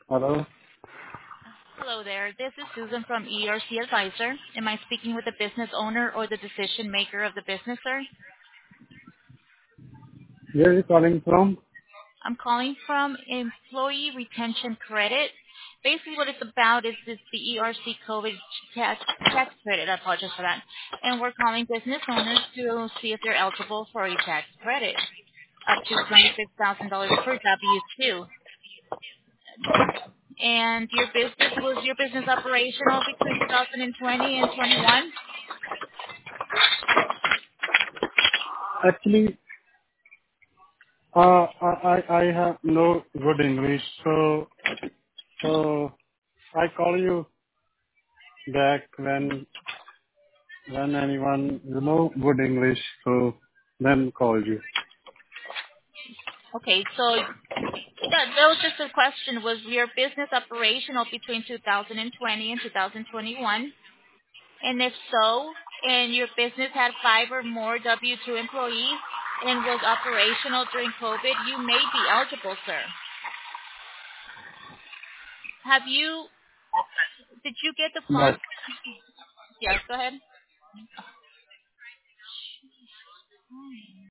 Hello? Hello there. This is Susan from ERC Advisor. Am I speaking with the business owner or the decision maker of the business, sir? Where are you calling from? I'm calling from Employee Retention Credit. Basically what it's about is this, the ERC COVID tax credit. I apologize for that. And we're calling business owners to see if they're eligible for a tax credit up to $26,000 per W-2. And was your business operational between 2020 and 21? Actually, I have no good English, so I call you back when anyone good English, so then call you. Okay, so that was just a question. Was your business operational between 2020 and 2021? And if so, and your business had 5 or more W-2 employees and was operational during COVID, you may be eligible, sir. Did you get the But funds? Yes, go ahead.